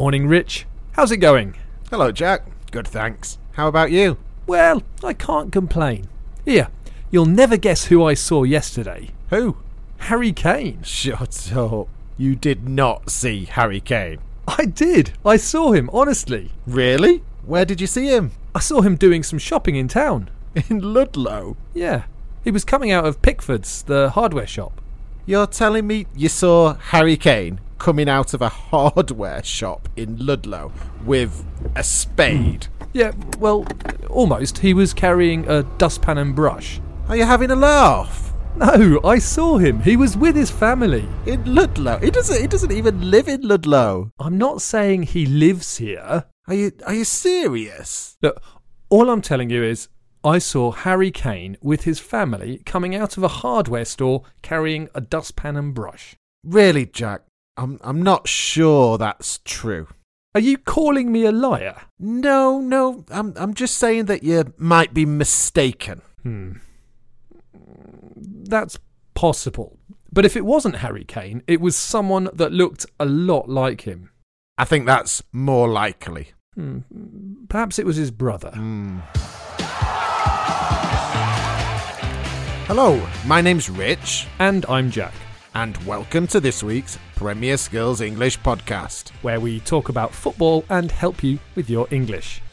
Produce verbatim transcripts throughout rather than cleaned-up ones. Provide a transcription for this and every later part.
Morning, Rich. How's it going? Hello, Jack. Good, thanks. How about you? Well, I can't complain. Here, you'll never guess who I saw yesterday. Who? Harry Kane. Shut up. You did not see Harry Kane. I did. I saw him, honestly. Really? Where did you see him? I saw him doing some shopping in town. In Ludlow? Yeah. He was coming out of Pickford's, the hardware shop. You're telling me you saw Harry Kane coming out of a hardware shop in Ludlow with a spade? Yeah, well, almost. He was carrying a dustpan and brush. Are you having a laugh? No, I saw him. He was with his family. In Ludlow? He doesn't, he doesn't even live in Ludlow. I'm not saying he lives here. Are you, are you serious? Look, all I'm telling you is I saw Harry Kane with his family coming out of a hardware store carrying a dustpan and brush. Really, Jack? I'm I'm not sure that's true. Are you calling me a liar? No, no, I'm I'm just saying that you might be mistaken. Hmm. That's possible. But if it wasn't Harry Kane, it was someone that looked a lot like him. I think that's more likely. Hmm. Perhaps it was his brother. Hmm. Hello, my name's Rich. And I'm Jack. And welcome to this week's Premier Skills English podcast, where we talk about football and help you with your English.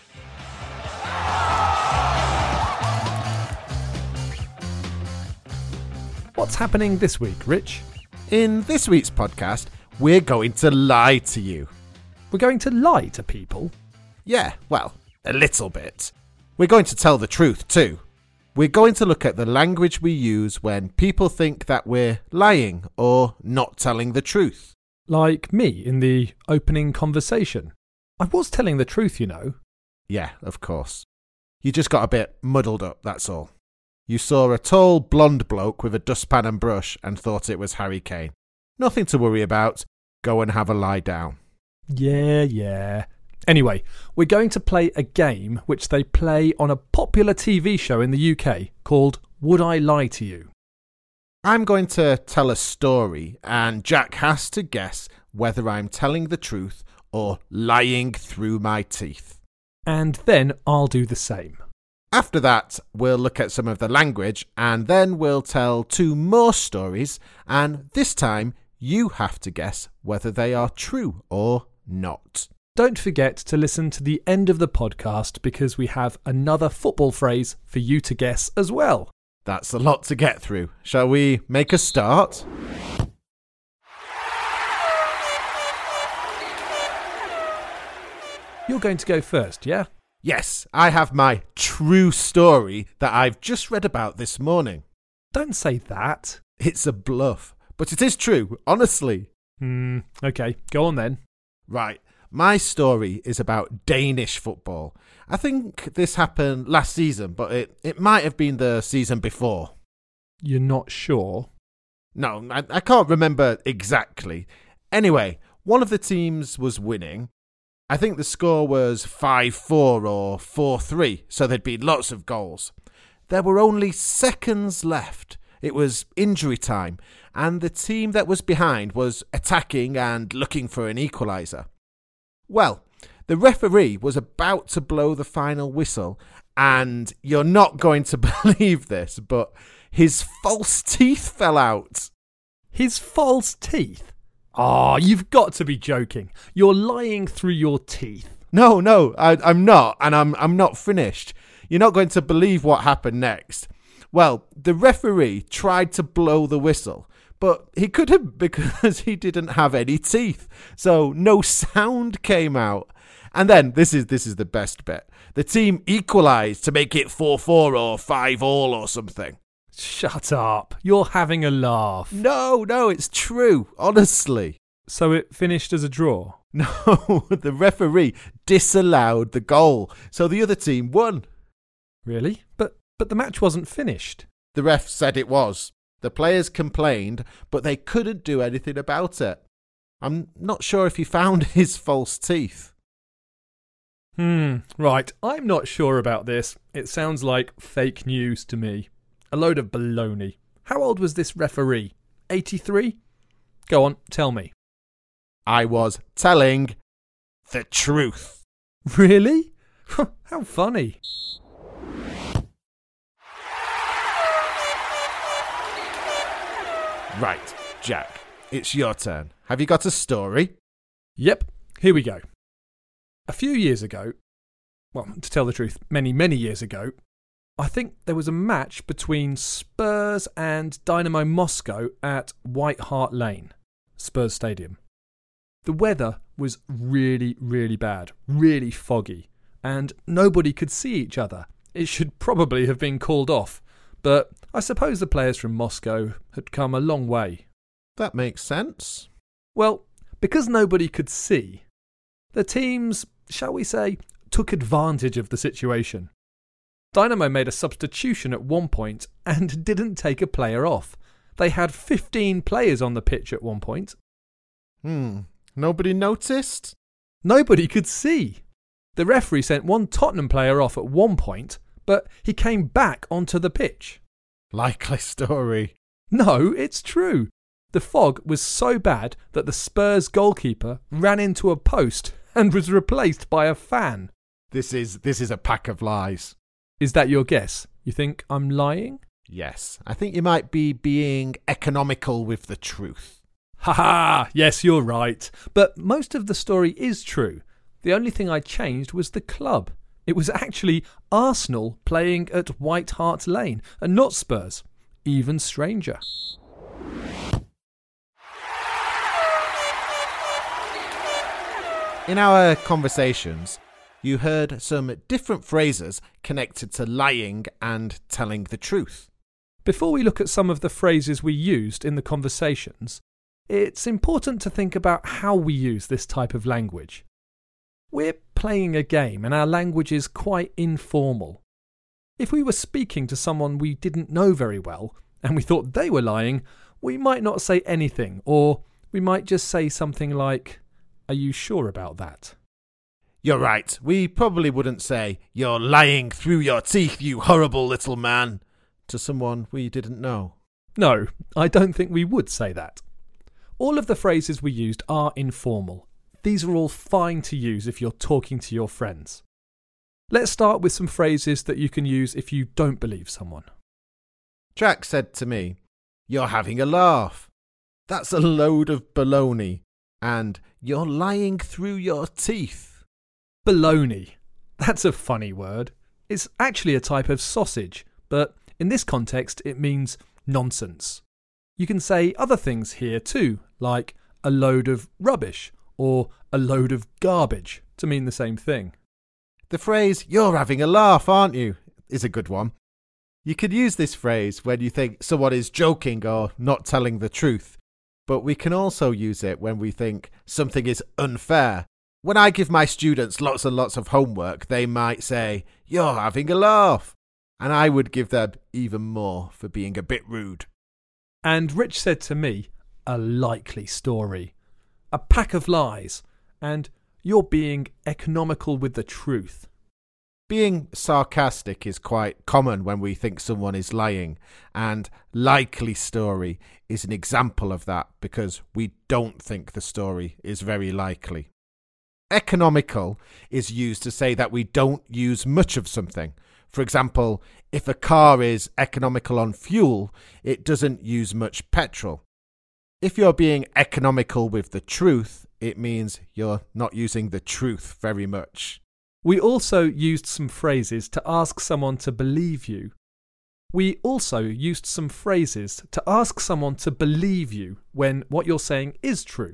What's happening this week, Rich? In this week's podcast, we're going to lie to you. We're going to lie to people? Yeah, well, a little bit. We're going to tell the truth too. We're going to look at the language we use when people think that we're lying or not telling the truth. Like me in the opening conversation. I was telling the truth, you know. Yeah, of course. You just got a bit muddled up, that's all. You saw a tall, blonde bloke with a dustpan and brush and thought it was Harry Kane. Nothing to worry about. Go and have a lie down. Yeah, yeah. Anyway, we're going to play a game which they play on a popular T V show in the U K called Would I Lie to You? I'm going to tell a story and Jack has to guess whether I'm telling the truth or lying through my teeth. And then I'll do the same. After that, we'll look at some of the language and then we'll tell two more stories, and this time you have to guess whether they are true or not. Don't forget to listen to the end of the podcast because we have another football phrase for you to guess as well. That's a lot to get through. Shall we make a start? You're going to go first, yeah? Yes, I have my true story that I've just read about this morning. Don't say that. It's a bluff, but it is true, honestly. Hmm, okay, go on then. Right. My story is about Danish football. I think this happened last season, but it, it might have been the season before. You're not sure? No, I, I can't remember exactly. Anyway, one of the teams was winning. I think the score was five four or four three, so there'd been lots of goals. There were only seconds left. It was injury time, and the team that was behind was attacking and looking for an equaliser. Well, the referee was about to blow the final whistle, and you're not going to believe this, but his false teeth fell out. His false teeth? Ah, oh, you've got to be joking. You're lying through your teeth. No, no, I, I'm not, and I'm I'm not finished. You're not going to believe what happened next. Well, the referee tried to blow the whistle, but he couldn't because he didn't have any teeth, so no sound came out. And then, this is this is the best bit, the team equalised to make it four four or five all or something. Shut up, you're having a laugh. No, no, it's true, honestly. So it finished as a draw? No, the referee disallowed the goal, so the other team won. Really? But but the match wasn't finished. The ref said it was. The players complained, but they couldn't do anything about it. I'm not sure if he found his false teeth. Hmm, right. I'm not sure about this. It sounds like fake news to me. A load of baloney. How old was this referee? eighty-three? Go on, tell me. I was telling the truth. Really? How funny. Right, Jack, it's your turn. Have you got a story? Yep, here we go. A few years ago, well, to tell the truth, many, many years ago, I think there was a match between Spurs and Dynamo Moscow at White Hart Lane, Spurs Stadium. The weather was really, really bad, really foggy, and nobody could see each other. It should probably have been called off, but I suppose the players from Moscow had come a long way. That makes sense. Well, because nobody could see, the teams, shall we say, took advantage of the situation. Dynamo made a substitution at one point and didn't take a player off. They had fifteen players on the pitch at one point. Hmm, nobody noticed? Nobody could see. The referee sent one Tottenham player off at one point, but he came back onto the pitch. Likely story. No, it's true. The fog was so bad that the Spurs goalkeeper ran into a post and was replaced by a fan. This is this is a pack of lies. Is that your guess? You think I'm lying? Yes, I think you might be being economical with the truth. Ha ha! Yes, you're right. But most of the story is true. The only thing I changed was the club. It was actually Arsenal playing at White Hart Lane and not Spurs. Even stranger. In our conversations, you heard some different phrases connected to lying and telling the truth. Before we look at some of the phrases we used in the conversations, it's important to think about how we use this type of language. We're playing a game and our language is quite informal. If we were speaking to someone we didn't know very well and we thought they were lying, we might not say anything, or we might just say something like, "Are you sure about that?" You're right. We probably wouldn't say, "You're lying through your teeth, you horrible little man," to someone we didn't know. No, I don't think we would say that. All of the phrases we used are informal. These are all fine to use if you're talking to your friends. Let's start with some phrases that you can use if you don't believe someone. Jack said to me, "You're having a laugh. That's a load of baloney. And you're lying through your teeth." Baloney. That's a funny word. It's actually a type of sausage, but in this context it means nonsense. You can say other things here too, like a load of rubbish or a load of garbage to mean the same thing. The phrase, "You're having a laugh, aren't you?" is a good one. You could use this phrase when you think someone is joking or not telling the truth, but we can also use it when we think something is unfair. When I give my students lots and lots of homework, they might say, "You're having a laugh," and I would give them even more for being a bit rude. And Rich said to me, "A likely story. A pack of lies. And you're being economical with the truth." Being sarcastic is quite common when we think someone is lying, and likely story is an example of that because we don't think the story is very likely. Economical is used to say that we don't use much of something. For example, if a car is economical on fuel, it doesn't use much petrol. If you're being economical with the truth, it means you're not using the truth very much. We also used some phrases to ask someone to believe you. We also used some phrases to ask someone to believe you when what you're saying is true.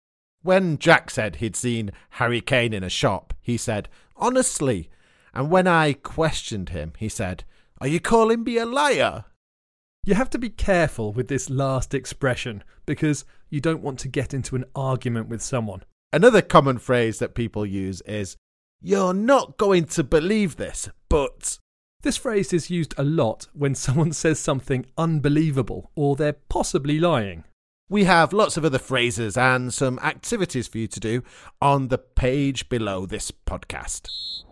When Jack said he'd seen Harry Kane in a shop, he said, "Honestly." And when I questioned him, he said, "Are you calling me a liar?" You have to be careful with this last expression because you don't want to get into an argument with someone. Another common phrase that people use is, "You're not going to believe this, but..." This phrase is used a lot when someone says something unbelievable or they're possibly lying. We have lots of other phrases and some activities for you to do on the page below this podcast.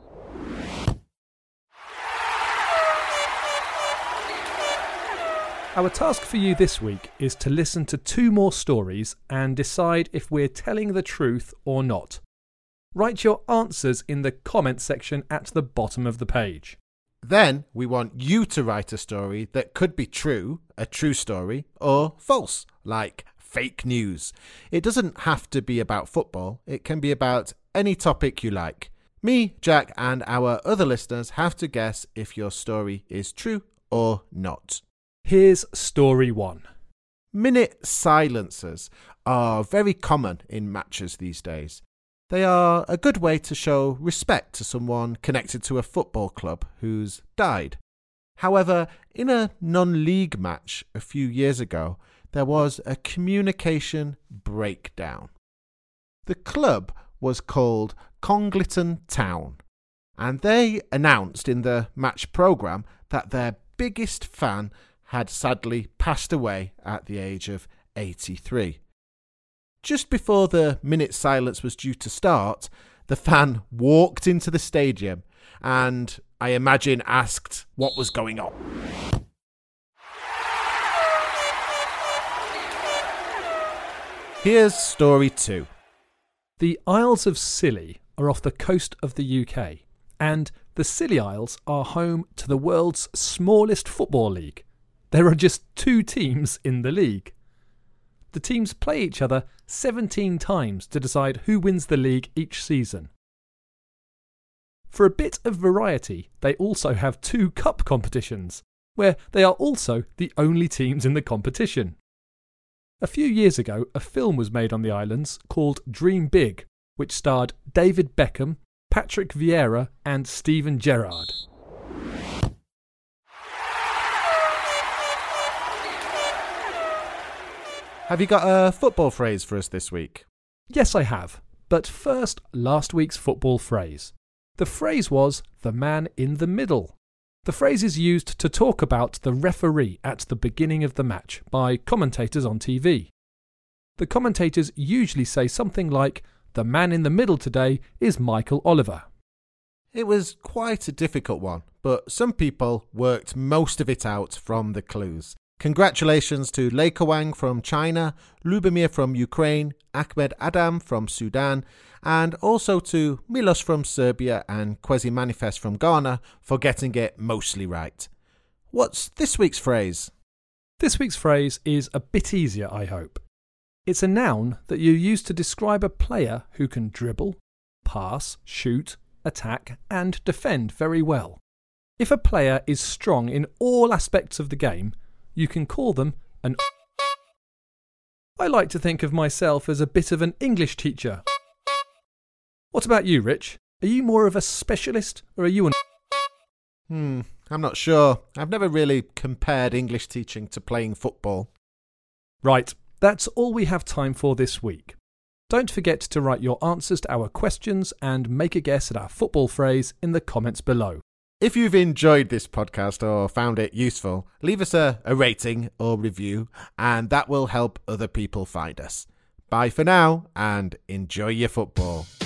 Our task for you this week is to listen to two more stories and decide if we're telling the truth or not. Write your answers in the comment section at the bottom of the page. Then we want you to write a story that could be true, a true story, or false, like fake news. It doesn't have to be about football. It can be about any topic you like. Me, Jack, and our other listeners have to guess if your story is true or not. Here's story one. Minute silencers are very common in matches these days. They are a good way to show respect to someone connected to a football club who's died. However, in a non-league match a few years ago, there was a communication breakdown. The club was called Congleton Town, and they announced in the match programme that their biggest fan had sadly passed away at the age of eighty-three. Just before the minute silence was due to start, the fan walked into the stadium and, I imagine, asked what was going on. Here's story two. The Isles of Scilly are off the coast of the U K, and the Scilly Isles are home to the world's smallest football league. There are just two teams in the league. The teams play each other seventeen times to decide who wins the league each season. For a bit of variety, they also have two cup competitions, where they are also the only teams in the competition. A few years ago, a film was made on the islands called Dream Big, which starred David Beckham, Patrick Vieira and Steven Gerrard. Have you got a football phrase for us this week? Yes, I have. But first, last week's football phrase. The phrase was the man in the middle. The phrase is used to talk about the referee at the beginning of the match by commentators on T V. The commentators usually say something like, "The man in the middle today is Michael Oliver." It was quite a difficult one, but some people worked most of it out from the clues. Congratulations to Lei Kawang from China, Lubomir from Ukraine, Ahmed Adam from Sudan, and also to Milos from Serbia and Kwesi Manifest from Ghana for getting it mostly right. What's this week's phrase? This week's phrase is a bit easier, I hope. It's a noun that you use to describe a player who can dribble, pass, shoot, attack, and defend very well. If a player is strong in all aspects of the game, you can call them an. I like to think of myself as a bit of an English teacher. What about you, Rich? Are you more of a specialist, or are you an. Hmm, I'm not sure. I've never really compared English teaching to playing football. Right, that's all we have time for this week. Don't forget to write your answers to our questions and make a guess at our football phrase in the comments below. If you've enjoyed this podcast or found it useful, leave us a, a rating or review, and that will help other people find us. Bye for now, and enjoy your football.